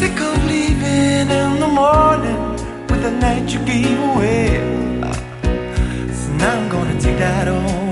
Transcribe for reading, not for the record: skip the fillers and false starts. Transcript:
sick of leaving in the morning with the night you gave away. So now I'm gonna take that on.